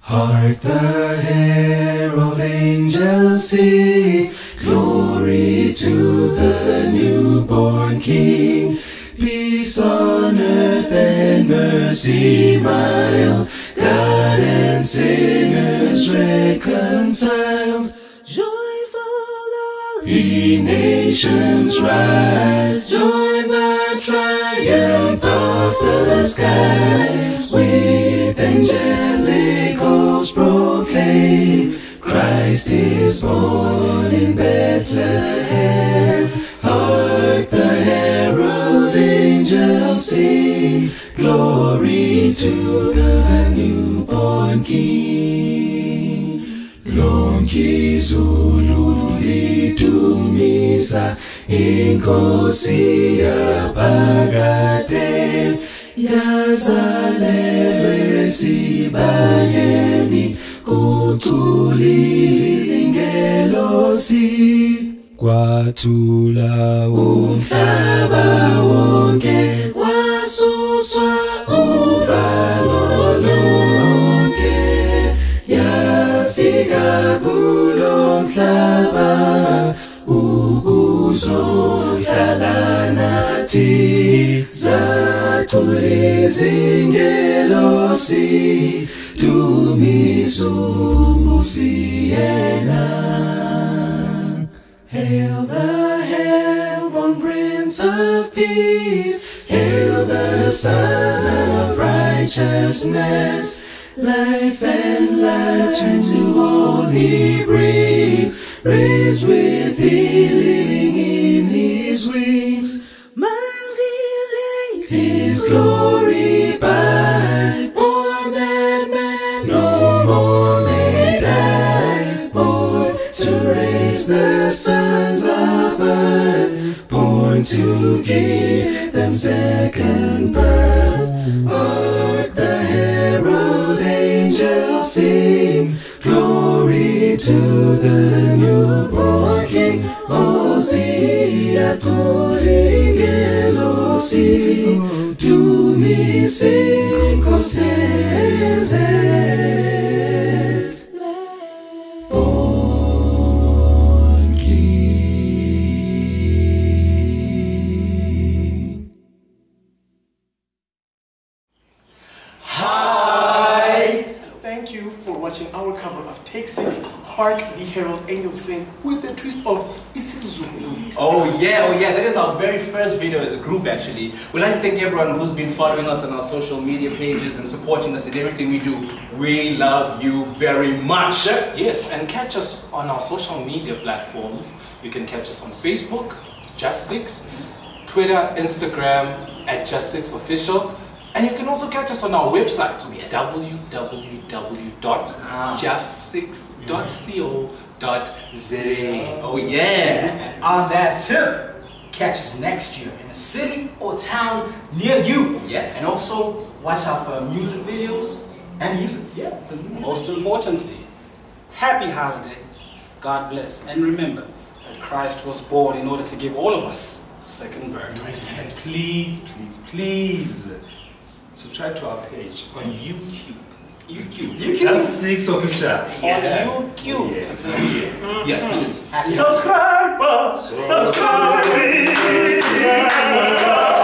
Hark the herald angels sing, glory to the newborn King. Peace on earth and mercy mild, God and sinners reconciled. Joyful all ye nations rise, join the triumph of the skies. With angelic hosts proclaim, Christ is born in Bethlehem. Hark the herald angels sing, glory to the newborn King. Lonke izulu lidumisa, Inkosi yaphakade. Yazalelwe sibayeni, kuculi izingelosi. Kwathula umhlaba wonke, kwasuswa uvalo lonke. Yafika kulo mhlaba, ukuzohlala nathi. Zacula izingelosi, dumisa umusi yena. Hail the hell-born Prince of Peace, hail the Son of Righteousness. Life and light to all he brings, raised with healing in his wings. Mighty elect his glory by, born that man no more may die. Born to raise the sons of earth, born to give them second birth. Hark the herald angels sing, glory to the newborn King. Hosea tulingelosi, dumisa Inkosi. Thank you for watching our cover of Take 6, Hark the Herald Angels Sing, with the twist of isiZulu. Oh yeah, that is our very first video as a group actually. We'd like to thank everyone who's been following us on our social media pages and supporting us in everything we do. We love you very much. Yes, and catch us on our social media platforms. You can catch us on Facebook, Just 6, Twitter, Instagram, @Just6Official. And you can also catch us on our website, www.just6.co.za. Oh yeah! And on that tip, catch us next year in a city or town near you. Yeah. And also watch out for music videos and music. Yeah. Most importantly, happy holidays. God bless. And remember that Christ was born in order to give all of us second birth. Please subscribe to our page on YouTube. Just 6 Official. Yeah. On YouTube. Yes, please. Happy Subscribe, subscribe.